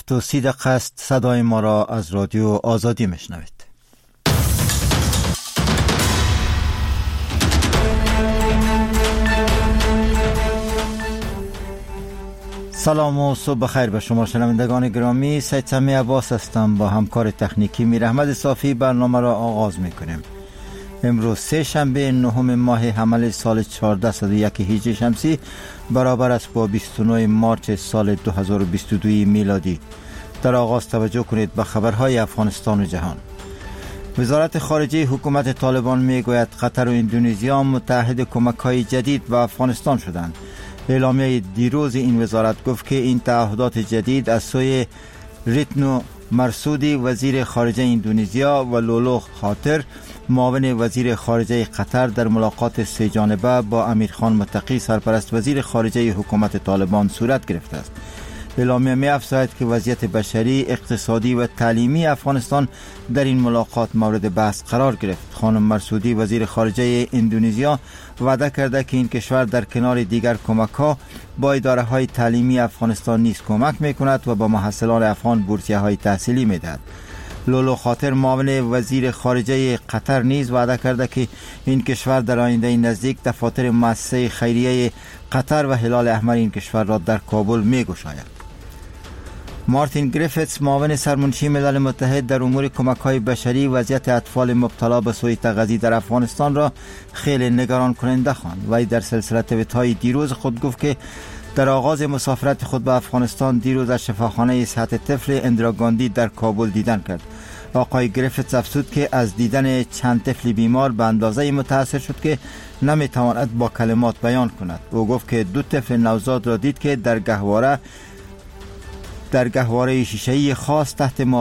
7:30 است. صدای ما را از رادیو آزادی میشنوید. سلام و صبح بخیر به شما شنوندگان گرامی. سید سمی عباس هستم. با همکار تکنیکی میر احمد صافی برنامه را آغاز میکنیم. امروز سه شنبه 9 ماه حمل سال 1401 هجری شمسی برابر است با 29 مارس سال 2022 میلادی. در آغاز توجه کنید به خبرهای افغانستان و جهان. وزارت خارجه حکومت طالبان میگوید قطر و اندونزیا متحد کمک‌های جدید به افغانستان شدند. اعلامیه دیروز این وزارت گفت که این تعهدات جدید از سوی ریتنو مرسودی وزیر خارجه اندونزیا و لولو خاطر معاون وزیر خارجه قطر در ملاقات سه جانبه با امیرخان متقی سرپرست وزیر خارجه حکومت طالبان صورت گرفته است. اعلامیه می افزاید که وضعیت بشری، اقتصادی و تعلیمی افغانستان در این ملاقات مورد بحث قرار گرفت. خانم مرسودی وزیر خارجه اندونزیا وعده کرده که این کشور در کنار دیگر کمک‌ها با اداره‌های تعلیمی افغانستان نیز کمک می‌کند و با محصلان افغان بورسیه‌های تحصیلی می‌دهد. لولو خاطر معاون وزیر خارجه قطر نیز وعده کرده که این کشور در آینده نزدیک دفاتر مؤسسه خیریه قطر و هلال احمر این کشور را در کابل می‌گشاید. مارتین گریفتس معاون سرمنشی ملل متحد در امور کمک‌های بشری وضعیت اطفال مبتلا به سوء تغذیه در افغانستان را خیلی نگران کننده خواند. وی در سلسله توییت‌های دیروز خود گفت که در آغاز مسافرت خود به افغانستان دیروز از شفاخانه صحت طفل اندراگاندی در کابل دیدن کرد. آقای گریفتس افزود که از دیدن چند طفل بیمار به اندازه متاثر شد که نمیتواند با کلمات بیان کند. او گفت که 2 طفل نوزاد را دید که در گهواره شیشه‌ای خاص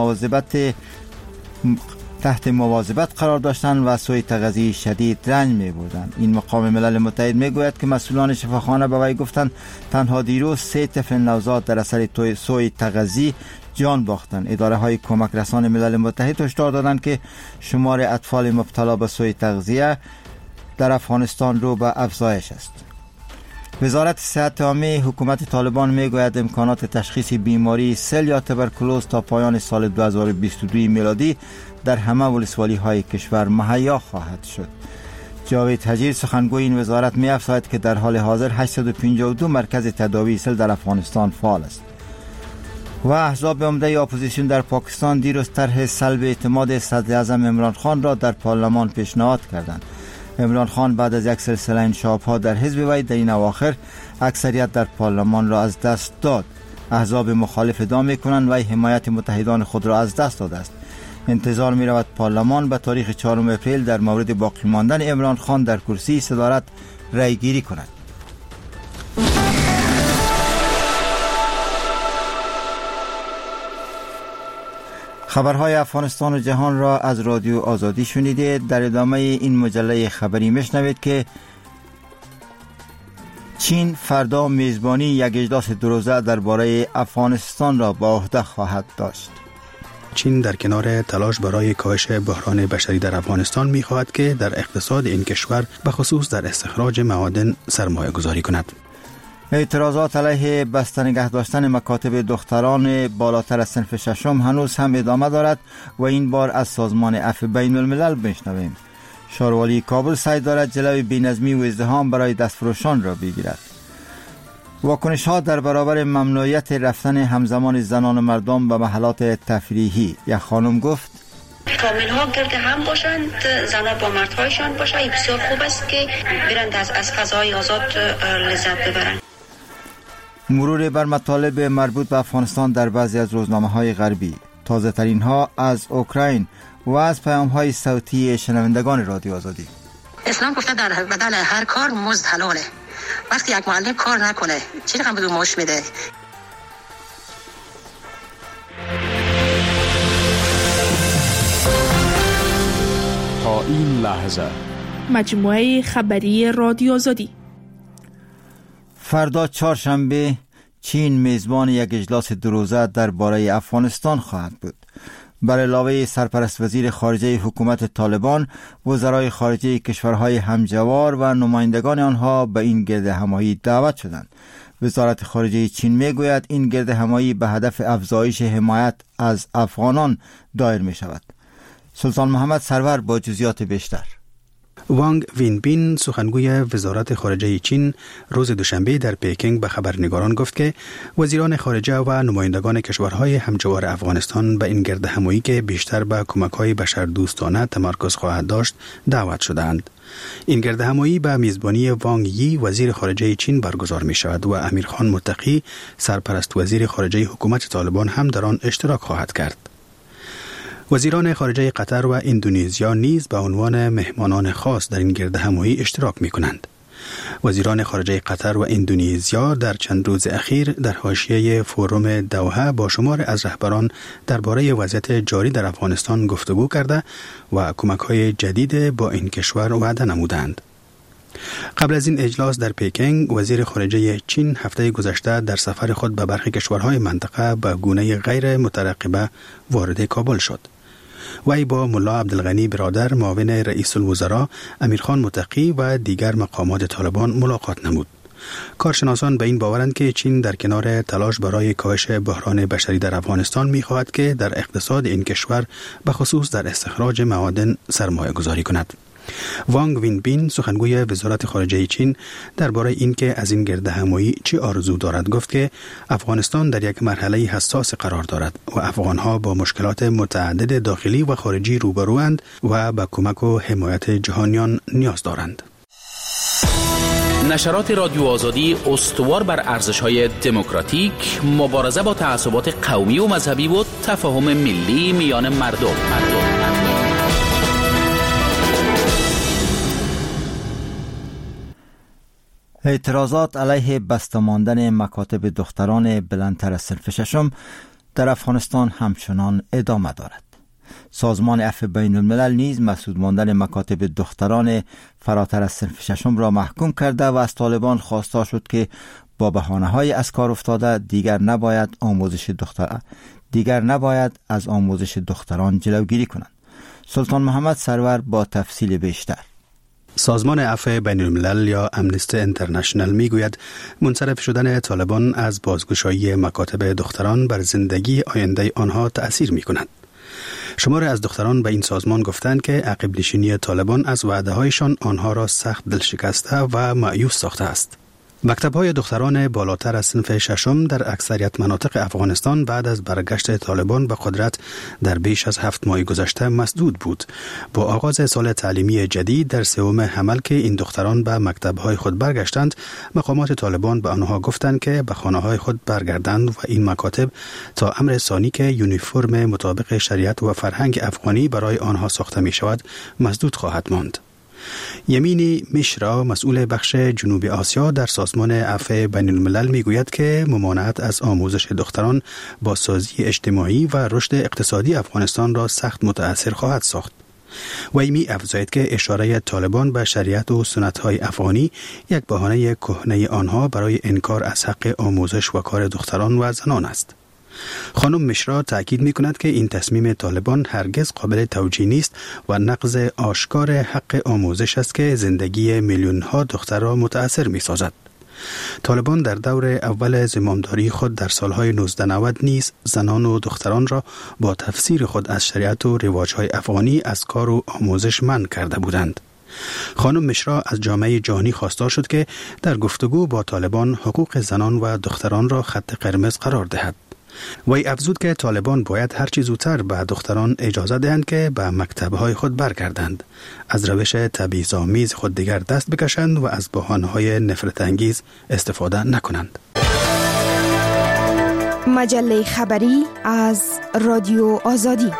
تحت مواظبت قرار داشتند و سوء تغذیه شدید رنج می‌بردند. این مقام ملل متحد میگوید که مسئولان شفاخانه به وی گفتند تنها دیروز 3 طفل نوزاد در اثر سوء تغذیه جان باختند. اداره‌های کمک رسان ملل متحد هشدار دادند که شمار اطفال مبتلا به سوء تغذیه در افغانستان رو به افزایش است. وزارت صحت عامه حکومت طالبان میگوید امکانات تشخیص بیماری سل یا تبرکلوز تا پایان سال 2022 میلادی در همه ولسوالی‌های کشور مهیا خواهد شد. جاوید حجیر سخنگوی این وزارت می‌افزاید که در حال حاضر 852 مرکز تداوی سل در افغانستان فعال است. و احزاب عمده اپوزیسیون در پاکستان دیروز طرح سلب اعتماد صدر اعظم عمران خان را در پارلمان پیشنهاد کردند. عمران خان بعد از یک سلسله انشاب‌ها در حزب وی در این اواخر اکثریت در پارلمان را از دست داد. احزاب مخالف ادعا می‌کنند وی حمایت متحدان خود را از دست داده است. انتظار می‌رود پارلمان به تاریخ 4 اپریل در مورد باقی ماندن عمران خان در کرسی صدارت رأی گیری کند. خبرهای افغانستان و جهان را از رادیو آزادی شنیدید. در ادامه این مجله خبری میشنوید که چین فردا میزبانی یک اجلاس 2 روزه درباره افغانستان را به عهده خواهد داشت. چین در کنار تلاش برای کاهش بحران بشری در افغانستان می‌خواهد که در اقتصاد این کشور به خصوص در استخراج معادن سرمایه گذاری کند. اعتراضات علیه بسته نگه داشتن مکاتب دختران بالاتر از صنف ششم هنوز هم ادامه دارد و این بار از سازمان عفو بین الملل بشنویم. شاروالی کابل سعی دارد جلوی بی‌نظمی و ازدحام برای دستفروشان را بگیرد. واکنش ها در برابر ممنوعیت رفتن همزمان زنان و مردم به محلات تفریحی. یک خانم گفت فامیل ها گرد هم باشند، زنها با مردهایشان باشند. این بسیار خوب است که برند از فضای آزاد لذت ببرند. مرور بر مطالب مربوط به افغانستان در بعضی از روزنامه‌های غربی. تازه ترین ها از اوکراین و از پیام‌های صوتی شنوندگان رادیو آزادی. اسلام گفته در بدل هر کار مزد حلاله. وقتی یک معلم کار نکنه چه رقم بدون معاش میده؟ تا این لحظه مجموعه خبری رادیو آزادی. فردا چهارشنبه چین میزبان یک اجلاس 2 روزه درباره افغانستان خواهد بود. بر علاوه سرپرست وزیر خارجه حکومت طالبان، وزرای خارجه کشورهای همجوار و نمایندگان آنها به این گرد همایی دعوت شدند. وزارت خارجه چین میگوید این گرد همایی به هدف افزایش حمایت از افغانان دایر می شود. سلطان محمد سرور با جزئیات بیشتر. وانگ وینبین سخنگوی وزارت خارجه چین روز دوشنبه در پکینگ به خبرنگاران گفت که وزیران خارجه و نمایندگان کشورهای همجوار افغانستان به این گرد همایی که بیشتر به کمک‌های بشردوستانه تمرکز خواهد داشت دعوت شدند. این گرد همایی به میزبانی وانگ یی وزیر خارجه چین برگزار می شود و امیرخان متقی سرپرست وزیر خارجه حکومت طالبان هم در آن اشتراک خواهد کرد. وزیران خارجه قطر و اندونزیا نیز به عنوان مهمانان خاص در این گرد همایی اشتراک می کنند. وزیران خارجه قطر و اندونزیا در چند روز اخیر در حاشیه فوروم دوحه با شمار از رهبران درباره وضعیت جاری در افغانستان گفتگو کرده و کمک‌های جدید با این کشور وعده نمودند. قبل از این اجلاس در پکینگ، وزیر خارجه چین هفته گذشته در سفر خود به برخی کشورهای منطقه به گونه غیر مترقبه وارد کابل شد. وی با ملا عبدالغنی برادر معاون رئیس الوزراء، امیرخان متقی و دیگر مقامات طالبان ملاقات نمود. کارشناسان به این باورند که چین در کنار تلاش برای کاهش بحران بشری در افغانستان می‌خواهد که در اقتصاد این کشور به خصوص در استخراج معادن سرمایه گذاری کند. وانگ وینبین سخنگوی وزارت خارجه چین درباره اینکه از این گرد همایی چه آرزو دارد گفت که افغانستان در یک مرحله حساس قرار دارد و افغانها با مشکلات متعدد داخلی و خارجی روبروند و به کمک و حمایت جهانیان نیاز دارند. نشرات رادیو آزادی استوار بر ارزش‌های دموکراتیک، مبارزه با تعصبات قومی و مذهبی و تفاهم ملی میان مردم. اعتراضات علیه بسته ماندن مکاتب دختران بلندتر از صنف ششم در افغانستان همچنان ادامه دارد. سازمان عفو بین الملل نیز مسدود ماندن مکاتب دختران فراتر از صنف ششم را محکوم کرده و از طالبان خواسته شد که با بهانه‌های از کار افتاده دیگر نباید از آموزش دختران جلوگیری کنند. سلطان محمد سرور با تفصیل بیشتر. سازمان عفو بین الملل یا امنستی انترنشنال میگوید منصرف شدن طالبان از بازگشایی مکاتب دختران بر زندگی آینده آنها تأثیر می کند. شماری از دختران به این سازمان گفتند که عقب نشینی طالبان از وعده هایشان آنها را سخت دلشکسته و مایوس ساخته است. مکتب‌های دختران بالاتر از صنف ششم در اکثریت مناطق افغانستان بعد از برگشت طالبان به قدرت در بیش از 7 ماه گذشته مسدود بود. با آغاز سال تعلیمی جدید در سوم حمل که این دختران به مکتب‌های خود برگشتند، مقامات طالبان به آنها گفتند که به خانه‌های خود برگردند و این مکاتب تا امر ثانی که یونیفرم مطابق شریعت و فرهنگ افغانی برای آنها ساخته می‌شود مسدود خواهد ماند. یمینی میشرا مسئول بخش جنوب آسیا در سازمان عفو بین الملل میگوید که ممانعت از آموزش دختران با سازی اجتماعی و رشد اقتصادی افغانستان را سخت متأثر خواهد ساخت. وی می افزاید که اشاره طالبان به شریعت و سنت‌های افغانی یک بهانه کهنه آنها برای انکار از حق آموزش و کار دختران و زنان است. خانم مشرا تأکید می کند که این تصمیم طالبان هرگز قابل توجیه نیست و نقض آشکار حق آموزش است که زندگی میلیون ها دختر را متأثر می سازد. طالبان در دور اول زمامداری خود در سالهای 1990 نیز زنان و دختران را با تفسیر خود از شریعت و رواج‌های افغانی از کار و آموزش منع کرده بودند. خانم مشرا از جامعه جهانی خواستار شد که در گفتگو با طالبان حقوق زنان و دختران را خط قرمز قرار دهد. وی افزود که طالبان باید هر چه زودتر به دختران اجازه دهند که به مکتب‌های خود برگردند، از روش تبعیض‌آمیز خود دیگر دست بکشند و از بهانه‌های نفرت انگیز استفاده نکنند. مجله خبری از رادیو آزادی.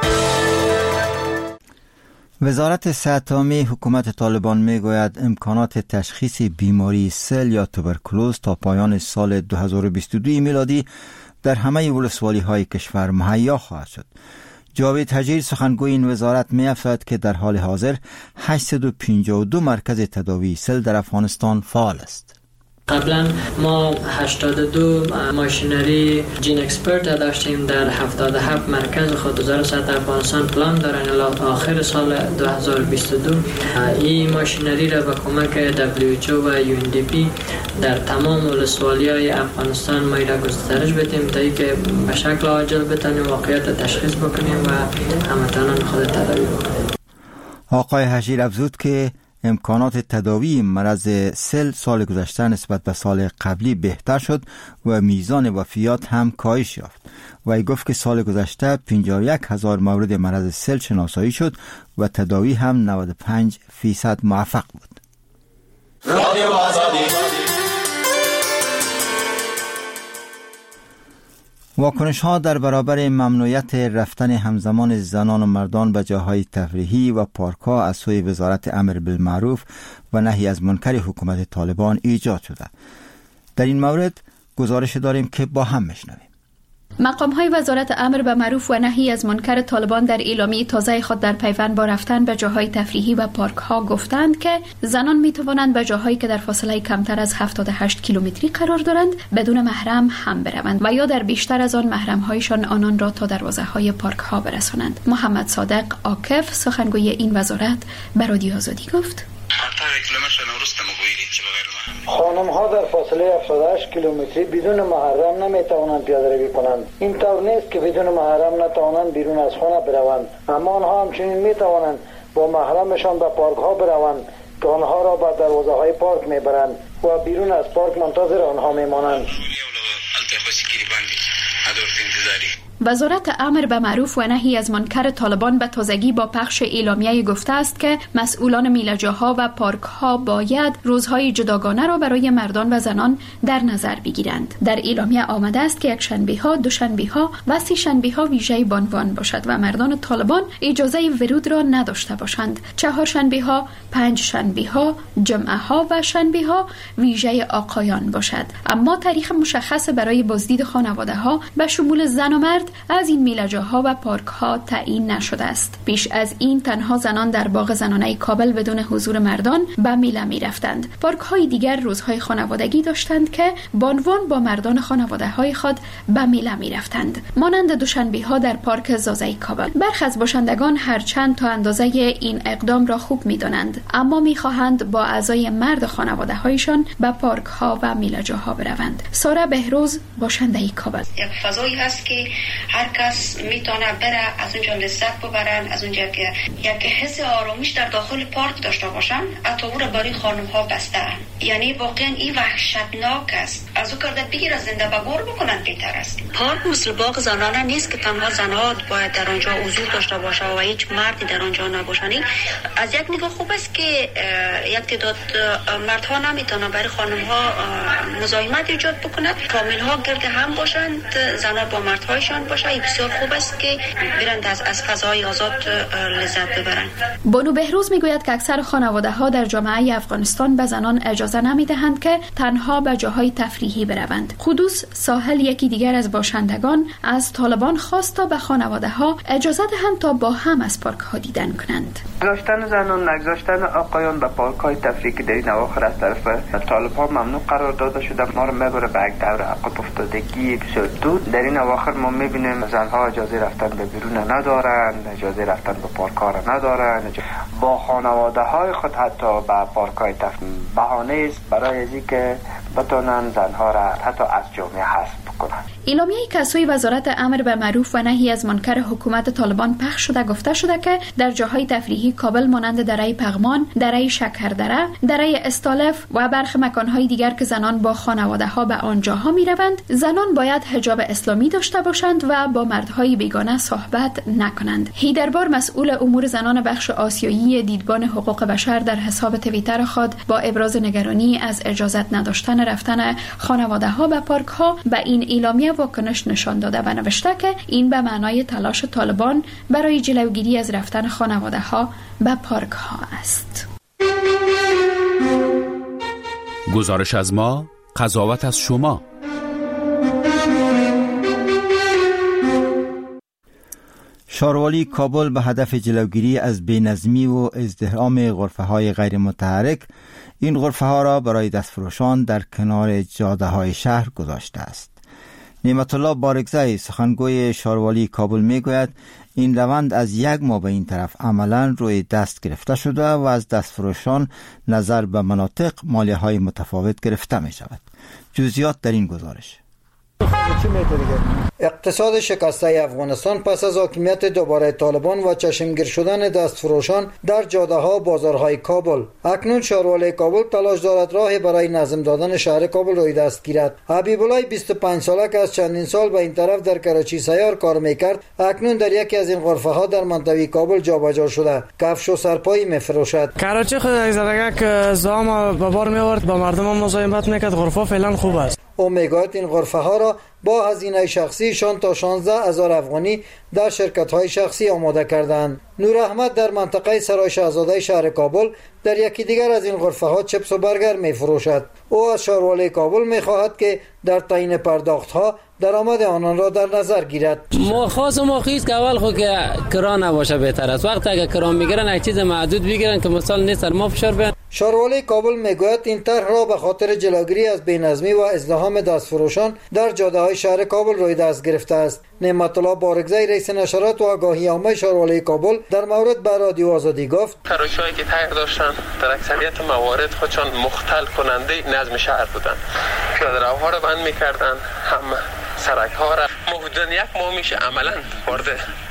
وزارت صحت عامه حکومت طالبان میگوید امکانات تشخیص بیماری سل یا توبرکولوز تا پایان سال 2022 میلادی در همه ولسوالی‌های کشور مهیا خواهد شد. جاوید حجیر سخنگوی این وزارت می‌افزاید که در حال حاضر 852 مرکز تداوی سل در افغانستان فعال است. قبلا ما 82 ماشینری جین اکسپرت داشتیم در 77 مرکز خود. وزارت صحت افغانستان پلان دارن الی آخر سال 2022 این ماشینری را به کمک WHO و UNDP در تمام ولسوالی‌های افغانستان ما را گسترش بدیم تا اینکه به شکل عاجل بتونیم واقعیت تشخیص بکنیم و هموطنان خود تداوی بکنیم. آقای حشیر افزود که امکانات تداوی مرض سل سال گذشته نسبت به سال قبلی بهتر شد و میزان وفیات هم کاهش یافت. و ای گفت که سال گذشته 51,000 مورد مرض سل شناسایی شد و تداوی هم 95% موفق بود. رادیو آزادی. واکنش ها در برابر ممنوعیت رفتن همزمان زنان و مردان به جاهای تفریحی و پارک ها از سوی وزارت امر بالمعروف و نهی از منکر حکومت طالبان ایجاد شده. در این مورد گزارش داریم که با هم میشنویم. مقام‌های وزارت امر به معروف و نهی از منکر طالبان در اعلامیه تازه خود در پیوند با رفتن به جاهای تفریحی و پارک‌ها گفتند که زنان می‌توانند به جاهایی که در فاصله کمتر از 78 کیلومتری قرار دارند بدون محرم هم بروند و یا در بیشتر از آن محرم‌هایشان آنان را تا دروازه‌های پارک‌ها برسانند. محمد صادق عاکف سخنگوی این وزارت به رادیو آزادی گفت: خانم ها در فاصله 78 کیلومتری بدون محرم نمی توانند پیاده روی کنند. این طور نیست که بدون محرم نتوانند بیرون از خانه بروند، اما آنها همچنین می توانند با محرمشان به پارک ها بروند که آنها را به دروازه های پارک می برند و بیرون از پارک منتظر آنها می مانند. وزارت امر به معروف و نهی از منکر طالبان به تازگی با پخش اعلامیه گفته است که مسئولان میله‌جاها و پارک‌ها باید روزهای جداگانه را برای مردان و زنان در نظر بگیرند. در اعلامیه آمده است که یکشنبه‌ها، دوشنبه‌ها و سه‌شنبه‌ها ویژه بانوان باشد و مردان طالبان اجازه ورود را نداشته باشند. چهارشنبه‌ها، پنجشنبه‌ها، جمعه‌ها و شنبه‌ها ویژه آقایان باشد. اما تاریخ مشخص برای بازدید خانواده‌ها به شمول زن و مرد از این میله‌جاها و پارک‌ها تعیین نشده است. پیش از این تنها زنان در باغ زنانه کابل بدون حضور مردان به میله می‌رفتند. پارک‌های دیگر روزهای خانوادگی داشتند که بانوان با مردان خانواده‌های خود به میله می‌رفتند. مانند دوشنبه‌ها در پارک زازای کابل. برخی از باشندگان هرچند تا اندازه این اقدام را خوب می‌دانند، اما می‌خواهند با اعضای مرد خانواده‌هایشان به پارک‌ها و میله‌جاها بروند. ساره بهروز باشنده کابل. یک فضایی هست که هر کس میتونه بره از اونجا لذت ببرن، از اونجا که یک حس آرامش در داخل پارک داشته باشن. حتی او را برای خانم ها بستن. یعنی واقعا این وحشتناک است. از او کرده بگیر از زنده به گور بکنن بهتر است. پارک مثل باغ زنانه نیست که تنها زنها باید در آنجا حضور داشته باشه و هیچ مردی در آنجا نباشه. از یک نگاه خوب است که یک تعداد مردها نمیتونن برای خانم ها مزاحمت ایجاد بکنند. فامیل ها گرد هم باشند، زنها با مردهایشان باشه. این بسیار خوب است که برند از فضای آزاد لذت ببرند. بانو بهروز میگوید که اکثر خانواده ها در جامعه افغانستان به زنان اجازه نمیدهند که تنها به جاهای تفریحی بروند. خودوس ساحل یکی دیگر از باشندگان از طالبان خواست تا به خانواده ها اجازه دهند تا با هم از پارک ها دیدن کنند. گذاشتن زنان، نگذاشتن آقایان به پارک های تفریحی در این اواخر از طرف طالبان ممنوع قرار داده شده، ما رو میبره به یک دور عقب افتادگی بسیار دود. در این اواخر ما میبینیم زنها اجازه رفتن به بیرون ندارن، اجازه رفتن به پارک ها را ندارن، با خانواده های خود حتی به پارک های تفریحی. بهانه است برای ازی که بتونن زنها را حتی از جامعه حذف بکنن. اعلامیه که از سوی وزارت امر به معروف و نهی از منکر حکومت طالبان پخش شده گفته شده که در جاهای تفریحی کابل مانند دره پغمان، دره شکردره، دره استالف و برخی مکانهای دیگر که زنان با خانواده ها به آنجاها می روند، زنان باید حجاب اسلامی داشته باشند و با مردهای بیگانه صحبت نکنند. هیدربار مسئول امور زنان بخش آسیایی دیدبان حقوق بشر در حساب توییتر خود با ابراز نگرانی از اجازت نداشتن رفتن خانواده ها به پارک ها به این اعلامیه واکنش نشان داده و نوشته که این به معنای تلاش طالبان برای جلوگیری از رفتن خانواده ها به پارک ها است. گزارش از ما، قضاوت از شما. شاروالی کابل به هدف جلوگیری از بینظمی و ازدحام غرفه‌های غیر متحرک این غرفه‌ها را برای دستفروشان در کنار جاده‌های شهر گذاشته است. نعمت الله بارگزایی سخنگوی شاروالی کابل میگوید این روند از یک ماه به این طرف عملاً روی دست گرفته شده و از دستفروشان نظر به مناطق مالیه‌های متفاوت گرفته می شود. جزئیات در این گزارش. اقتصاد شکسته افغانستان پس از حاکمیت دوباره طالبان و چشمگیر شدن دستفروشان در جاده‌ها و بازارهای کابل، اکنون شاروالی کابل تلاش دارد راهی برای نظم دادن شهر کابل روی دست گیرد. حبیب الله 25 ساله که از چندین سال به این طرف در کراچی سیار کار میکرد، اکنون در یکی از این غرفه‌ها در منطقه کابل جابجا شده، کفش و سرپایی میفروشد. کراچی خود از که زام به بار می‌آورد، با مردم مزاحمت میکرد. غرفه فعلا خوب است. او میگوید این غرفه‌ها را با هزینه شخصیشان تا 16,000 افغانی در شرکت‌های شخصی آماده کردند. نور احمد در منطقه سرای شاهزاده شهر کابل در یکی دیگر از این غرفه‌ها چپس و برگر می‌فروشد. او از شاروالی کابل می‌خواهد که در تعیین پرداخت‌ها درآمد آنان را در نظر گیرد. ما خیز که اول خود که کرا نباشه بهتر است. وقتی اگه کرا میگیرن یک چیز محدود بگیرن که مثلا نیست ما فشار بیان. شاروالی کابل میگوید این طرح را به خاطر جلوگیری از بینظمی و ازدحام دستفروشان در جاده‌های شهر کابل روی دست گرفته است. نعمت الله بارگزایی رئیس نشرات و آگاهی عامه شاروالی کابل در مورد به رادیو آزادی گفت: تراشهایی که تغییر داشتن در اکثریت موارد خودشان مختل کننده نظم شهر بودن. پیاده‌روها را بند می‌کردن، هم سرک‌ها را. حدوداً یک ماه میشه عملاً وارد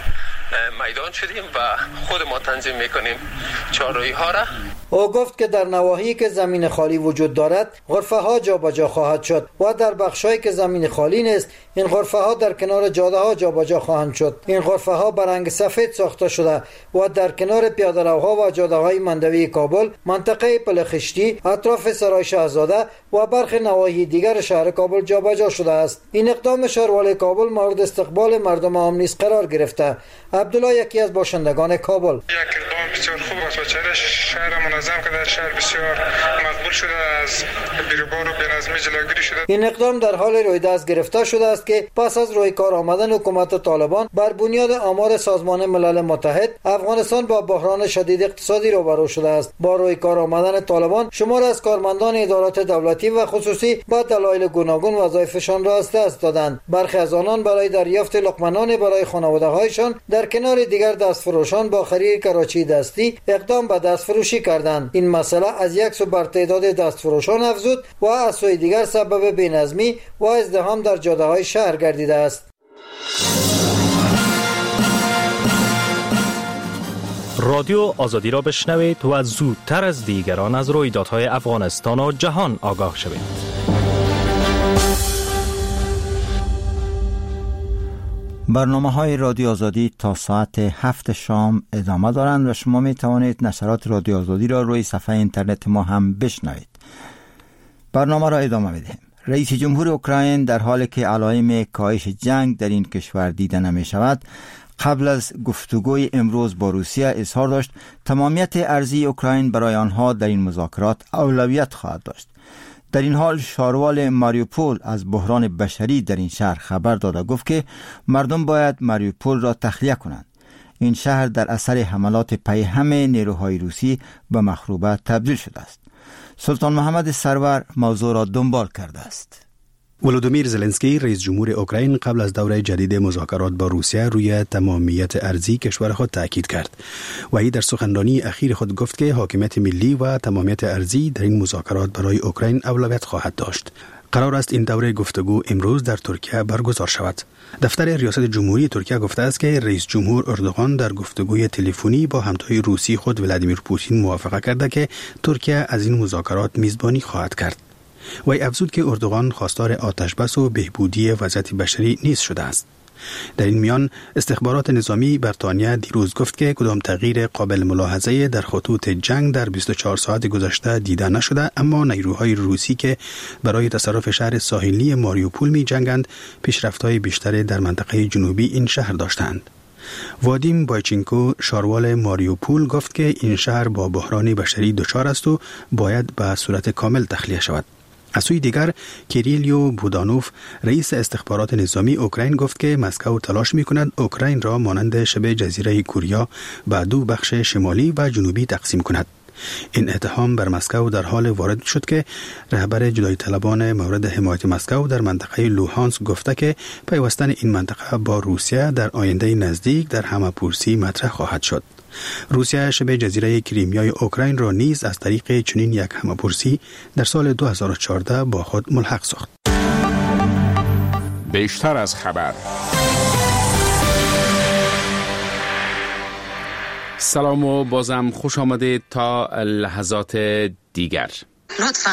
میدان شدیم و خود ما تنظیم میکنیم چهارراهی‌ها را. او گفت که در نواحی که زمین خالی وجود دارد غرفه ها جابجا خواهد شد و در بخشایی که زمین خالی نیست این غرفه ها در کنار جاده ها جابجا خواهند شد. این غرفه ها به رنگ سفید ساخته شده و در کنار پیاده روها و جاده های مندوی کابل، منطقه پلخشتی، اطراف سرای شاهزاده و برخی نواحی دیگر شهر کابل جابجا شده است. این اقدام شاروالی کابل مورد استقبال مردم عام نیز قرار گرفته. عبدالله یکی از باشندگان کابل: یک اقدام بسیار خوب است و چهره شهر منظم که در شهر بسیار مقبول شده، از بیروبار و بینظمی جلوگیری شده. این اقدام در حال روی دست گرفته شده است که پس از روی کار آمدن حکومت طالبان بر بنیاد آمار سازمان ملل متحد، افغانستان با بحران شدید اقتصادی روبرو شده است. با روی کار آمدن طالبان شمار از کارمندان ادارات دولتی و خصوصی با دلایل گوناگون وظایفشان را از دست دادند. برخی از آنان برای دریافت لقمه برای خانواده‌هایشان در کنار دیگر دستفروشان با خرید کراچی دستی اقدام به دستفروشی کردند. این مسئله از یک سو بر تعداد دستفروشان افزود و از سوی دیگر سبب بینظمی و ازدحام در جاده‌های شهر گردیده است. رادیو آزادی را بشنوید و زودتر از دیگران از رویدادهای افغانستان و جهان آگاه شوید. برنامه‌های رادیو آزادی تا ساعت 7 شام ادامه دارند و شما می توانید نشرات رادیو آزادی را روی صفحه اینترنت ما هم بشنوید. برنامه را ادامه می‌دهیم. رئیس جمهور اوکراین در حالی که علائم کاهش جنگ در این کشور دیده نمی شود، قبل از گفتگوی امروز با روسیه اظهار داشت تمامیت ارضی اوکراین برای آنها در این مذاکرات اولویت خواهد داشت. در این حال شاروال ماریوپول از بحران بشری در این شهر خبر داد و گفت که مردم باید ماریوپول را تخلیه کنند. این شهر در اثر حملات پیهم نیروهای روسی به مخروبه تبدیل شده است. سلطان محمد سرور موضوع را دنبال کرده است. ولودیمیر زلنسکی رئیس جمهور اوکراین قبل از دوره جدید مذاکرات با روسیه روی تمامیت ارضی کشور خود تاکید کرد و ای در سخنرانی اخیر خود گفت که حاکمیت ملی و تمامیت ارضی در این مذاکرات برای اوکراین اولویت خواهد داشت. قرار است این دوره گفتگو امروز در ترکیه برگزار شود. دفتر ریاست جمهوری ترکیه گفته است که رئیس جمهور اردوغان در گفتگوی تلفنی با همتای روسی خود ولادیمیر پوتین موافقه کرده که ترکیه از این مذاکرات میزبانی خواهد کرد. وی افزود که اردوغان خواستار آتشبس و بهبودی وضعیت بشری نیز شده است. در این میان استخبارات نظامی بریتانیا دیروز گفت که کدام تغییر قابل ملاحظه در خطوط جنگ در 24 ساعت گذشته دیده نشده، اما نیروهای روسی که برای تصرف شهر ساحلی ماریوپول می جنگند پیشرفت‌های بیشتری در منطقه جنوبی این شهر داشتند. وادیم بایچینکو شاروال ماریوپول گفت که این شهر با بحران بشری دچار است و باید به صورت کامل تخلیه شود. از سوی دیگر کیریلیو بودانوف رئیس استخبارات نظامی اوکراین گفت که مسکو تلاش می‌کند اوکراین را مانند شبه جزیره کوریا به دو بخش شمالی و جنوبی تقسیم کند. این اتهام بر مسکو در حال وارد شد که رهبر جدایی طلبان مورد حمایت مسکو در منطقه لوهانسک گفته که پیوستن این منطقه با روسیه در آینده نزدیک در همه‌پرسی مطرح خواهد شد. روسیه شبه جزیره کریمیای اوکراین را نیز از طریق چنین یک همه‌پرسی در سال 2014 با خود ملحق ساخت. بیشتر از خبر. سلام و بازم خوش آمدید تا لحظات دیگر. لطفاً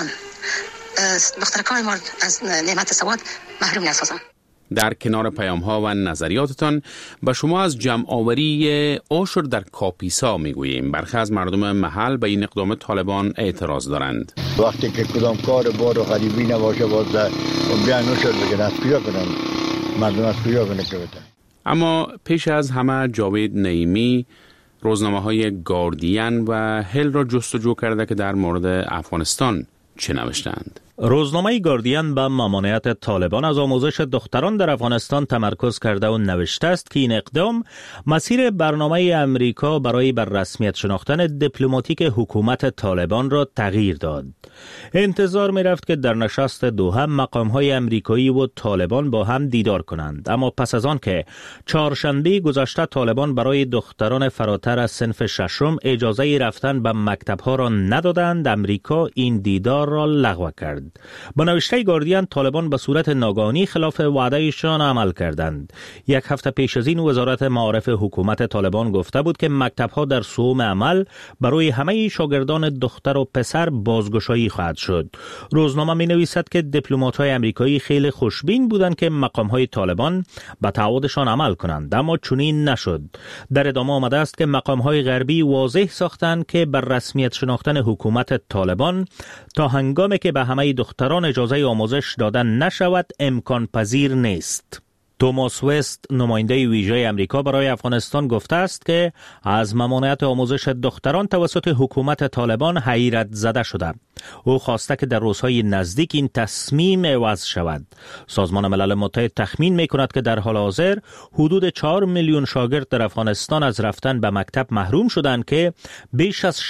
دخترکای ما از نعمت سواد محروم نسازن. در کنار پیام ها و نظریاتتان به شما از جمع آوری عشر در کاپیسا میگوییم. برخی از مردم محل به این اقدام طالبان اعتراض دارند. وقتی که کدام کار بار و غریبی نباشه باز بیان عشر بگن از کجا کنن، مردم از کجا کنن که بتن. اما پیش از همه جاوید نعیمی روزنامه های گاردین و هل را جستجو کرده که در مورد افغانستان چه نوشتند. روزنامه گاردین به ممانعت طالبان از آموزش دختران در افغانستان تمرکز کرده و نوشته است که این اقدام مسیر برنامه امریکا برای بر رسمیت شناختن دیپلماتیک حکومت طالبان را تغییر داد. انتظار می رفت که در نشست دوحه مقام‌های امریکایی و طالبان با هم دیدار کنند، اما پس از آن که چهارشنبه گذشته طالبان برای دختران فراتر از صنف ششم اجازه رفتن به مکتب‌ها را ندادند، امریکا این دیدار را لغو کرد. با نوشته گاردین طالبان به صورت ناگهانی خلاف وعدهشان عمل کردند. یک هفته پیش از این وزارت معارف حکومت طالبان گفته بود که مکتب‌ها در سوم عمل برای همه شاگردان دختر و پسر بازگشایی خواهد شد. روزنامه می‌نویسد که دیپلمات‌های آمریکایی خیلی خوشبین بودند که مقام‌های طالبان به تعهدشان عمل کنند، اما چنین نشد. در ادامه آمده است که مقام‌های غربی واضح ساختند که بر رسمیت شناختن حکومت طالبان تا هنگامی که به همه دختران اجازه آموزش دادن نشود امکان پذیر نیست. توماس وست نماینده ویژه امریکا برای افغانستان گفته است که از ممانعت آموزش دختران توسط حکومت طالبان حیرت زده شده. او خواسته که در روزهای نزدیک این تصمیم عوض شود. سازمان ملل متحد تخمین می‌کند که در حال حاضر حدود 4 میلیون شاگرد در افغانستان از رفتن به مکتب محروم شدند که بیش از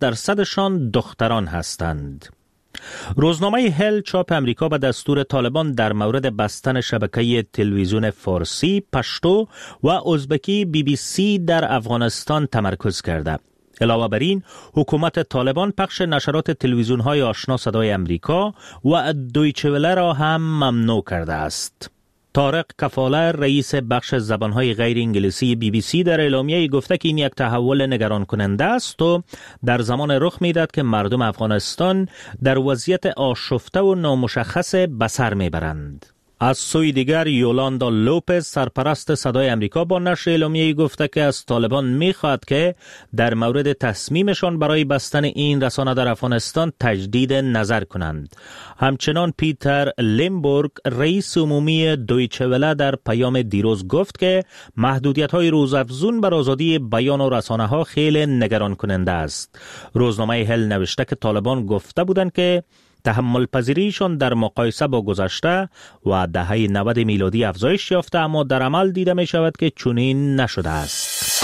60% دختران هستند. روزنامه هل چاپ امریکا به دستور طالبان در مورد بستن شبکه تلویزیون فارسی، پشتو و ازبکی BBC در افغانستان تمرکز کرده. علاوه بر این، حکومت طالبان پخش نشرات تلویزیون‌های آشنا صدای امریکا و دویچه وله را هم ممنوع کرده است. طارق کفاله رئیس بخش زبانهای غیر انگلیسی BBC در اعلامیه گفته که این یک تحول نگران کننده است و در زمان رخ میدهد که مردم افغانستان در وضعیت آشفته و نامشخص به سر میبرند. از سوی دیگر یولاندا لوپز سرپرست صدای امریکا با نشر اعلامیه‌ای گفته که از طالبان می‌خواهد که در مورد تصمیمشان برای بستن این رسانه در افغانستان تجدید نظر کنند. همچنان پیتر لیمبورگ رئیس عمومی دویچه وله در پیام دیروز گفت که محدودیت‌های روزافزون بر آزادی بیان و رسانه‌ها خیلی نگران کننده است. روزنامه هل نوشته که طالبان گفته بودند که تحمل پذیریشان در مقایسه با گذشته و دهه 90 میلادی افزایش یافته، اما در عمل دیده می شود که چنین نشده است.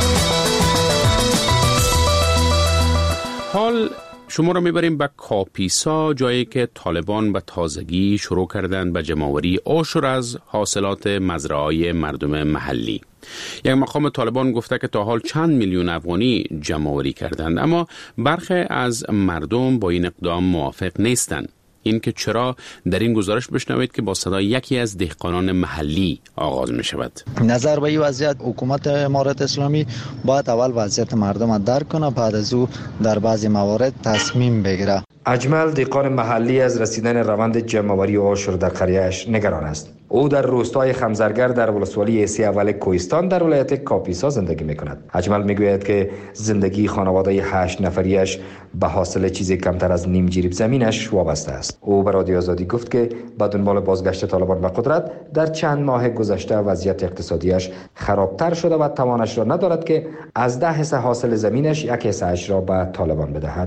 حال شما را میبریم به کاپیسا، جایی که طالبان به تازگی شروع کردند به جمع‌آوری عشر از حاصلات مزرعه‌های مردم محلی. یک مقام طالبان گفته که تا حال چند میلیون افغانی جمع‌آوری کردند، اما برخی از مردم با این اقدام موافق نیستند. این که چرا، در این گزارش بشنوید که با صدای یکی از دهقانان محلی آغاز می شود. نظر به این وضعیت حکومت امارت اسلامی باید اول وضعیت مردم را درک کنه، بعد از او در بعضی موارد تصمیم بگیره. اجمل دهقان محلی از رسیدن روند جمع‌آوری عشر در قریه‌اش نگران است. او در روستای خمزرگر در ولسوالی سی اول کوهستان در ولایت کاپیسا زندگی می‌کند. اجمل می‌گوید که زندگی خانواده 8 نفریش به حاصل چیزی کمتر از نیم جریب زمینش وابسته است. او به رادیو آزادی گفت که با دنبال بازگشت طالبان به قدرت در چند ماه گذشته وضعیت اقتصادیش خرابتر شده و توانش را ندارد که از 10 حصه حاصل زمینش 1 حصه‌اش را به طالبان بدهد.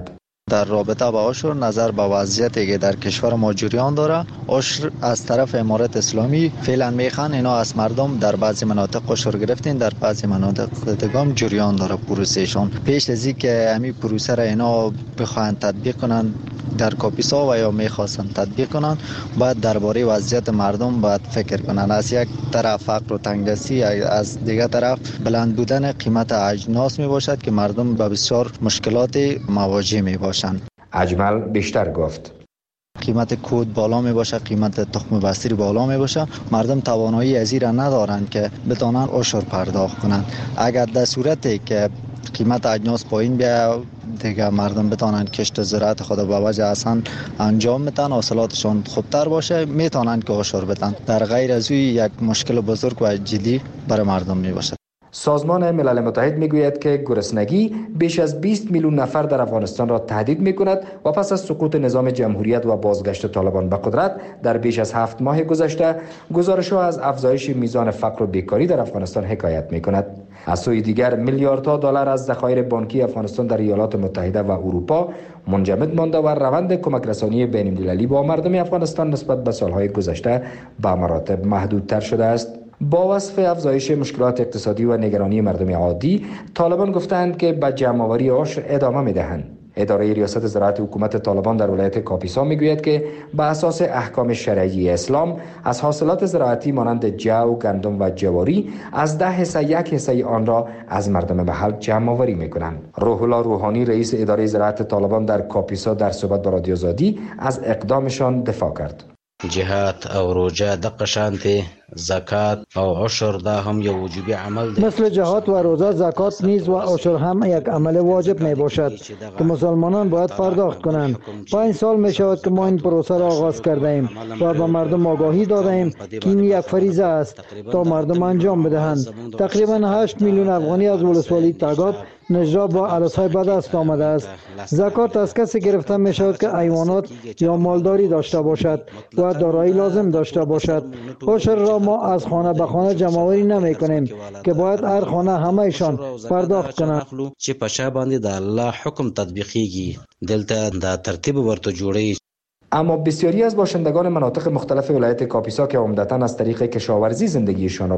در رابطه با عشر نظر به وضعیتی که در کشور ما جریان داره، عشر از طرف امارت اسلامی فعلا میخوان اینا از مردم در بعضی مناطق عشر گرفتین، در بعضی مناطق دیگه جریان داره پروسهشون. پیش از اینکه همین پروسه را اینا بخواهند تطبیق کنن در کاپیسا و یا میخواستن تطبیق کنن، باید درباره وضعیت مردم باید فکر کنن. از یک طرف فقر و تنگدستی، از دیگر طرف بلند بودن قیمت اجناس می باشد که مردم به بسیار مشکلات مواجه می باشند. اجمل بیشتر گفت قیمت کود بالا می باشه، قیمت تخم بستری بالا می باشه، مردم توانایی از این را ندارند که بتونن عشر پرداخت کنند. اگر در صورتی که قیمت اجناس پایین بیاید دیگه مردم بتونن کشت زراعت خود به وجه اصلا انجام بدن، حاصلاتشون خوبتر باشه، میتونن که عشر بدن. در غیر از این یک مشکل بزرگ و جدی برای مردم می باشه. سازمان ملل متحد میگوید که گرسنگی بیش از 20 میلیون نفر در افغانستان را تهدید میکند و پس از سقوط نظام جمهوریت و بازگشت طالبان به قدرت در بیش از 7 ماه گذشته، گزارش‌ها از افزایش میزان فقر و بیکاری در افغانستان حکایت میکند. از سوی دیگر میلیاردها دلار از ذخایر بانکی افغانستان در ایالات متحده و اروپا منجمد مانده و روند کمک رسانی بین‌المللی با مردم افغانستان نسبت به سالهای گذشته به مراتب محدودتر شده است. با وصف افزایش مشکلات اقتصادی و نگرانی مردم عادی، طالبان گفتند که به جمع‌آوری عشر ادامه می‌دهند. اداره ریاست زراعت حکومت طالبان در ولایت کاپیسا میگوید که به اساس احکام شرعی اسلام از حاصلات زراعتی مانند جو، گندم و جواری از 10 حصه 1 حصه آن را از مردم محل جمع آوری میکنند. روح الله روحانی رئیس اداره زراعت طالبان در کاپیسا در صحبت با رادیو آزادی از اقدامشان دفاع کرد. جهات او روجه دقه شانتی زکات او عشر دا هم یک وجوبی عمل ده. مثل جهات و روزه، زکات نیز و عشر هم یک عمل واجب می باشد که مسلمانان باید پرداخت کنند. 5 سال می شود که ما این پروسه را آغاز کرده ایم و به مردم آگاهی داده ایم که این یک فریضه است تا مردم انجام بدهند. تقریبا 8 میلیون افغانی از ولسوالی تگاب نجراب با عرصهای به دست آمده است. زکات از کسی گرفته می شود که حیوانات یا مالداری داشته باشد و دارایی لازم داشته باشد. عشر را ما از خانه به خانه جمع‌آوری نمی کنیم که باید هر خانه همه‌شان پرداخت کنند. چې په شا باندې د الله حکم تطبیقیږي دلته د ترتیب ورته جوړي. اما بسیاری از باشندگان مناطق مختلف ولایت کاپیسا که عمدتاً از طریق کشاورزی زندگیشان